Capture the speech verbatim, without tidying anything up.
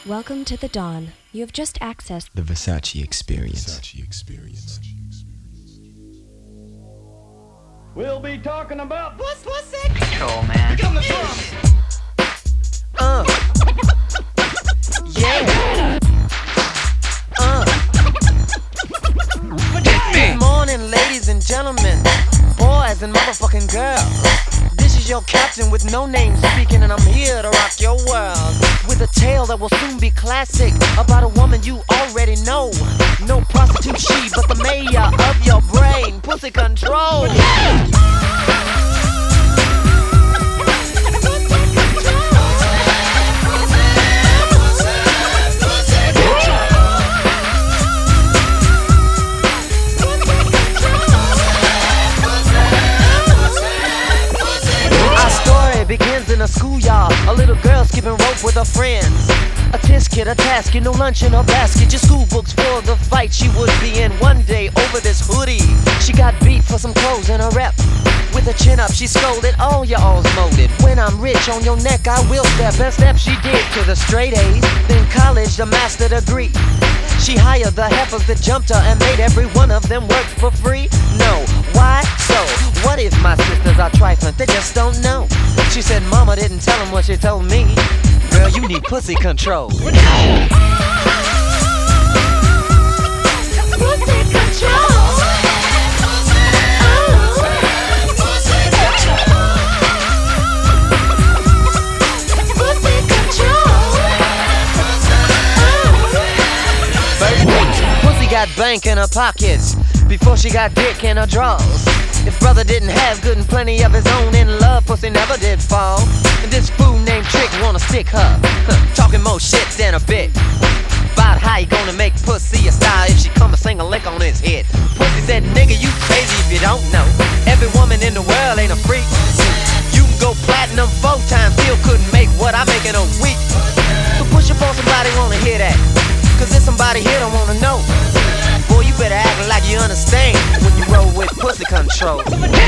Welcome to the Dawn. You have just accessed the Versace Experience. Versace Experience. We'll be talking about what's what's it? Control, man. Coming from. Uh. Yeah. Uh. Good morning, ladies and gentlemen, boys and motherfucking girls. This is your captain with no name speaking, and I'm here to rock your world with a tale that will soon be classic about a woman you already know. No prostitute she, but the mayor of your brain, pussy control. Begins in a schoolyard, a little girl skipping rope with her friends. A test kid, a task, no lunch in her basket, your school books for the fight she would be in one day over this hoodie. She got beat for some clothes and a rep. With her chin up, she scolded, all your all's molded. When I'm rich on your neck, I will step. And step she did to the straight A's, then college, the master degree. She hired the heifers that jumped her and made every one of them work for free. No, why so? What if my sisters are trifling? They just don't know. She said mama didn't tell them what she told me. Girl, you need pussy control. Pussy control. Pussy got bank in her pockets before she got dick in her drawers. If brother didn't have good and plenty of his own in love, pussy never did fall. And this fool named Trick wanna stick her, huh, talking more shit than a bit about how you gonna make pussy a star if she come and sing a lick on his head. Pussy said, nigga, you crazy if you don't know. Every woman in the world ain't a freak. You can go platinum four times, still couldn't make what I make in a week. So push up on somebody, wanna hear that, cause there's somebody here don't wanna know. Boy, you better act like you understand when you roll with pussy control.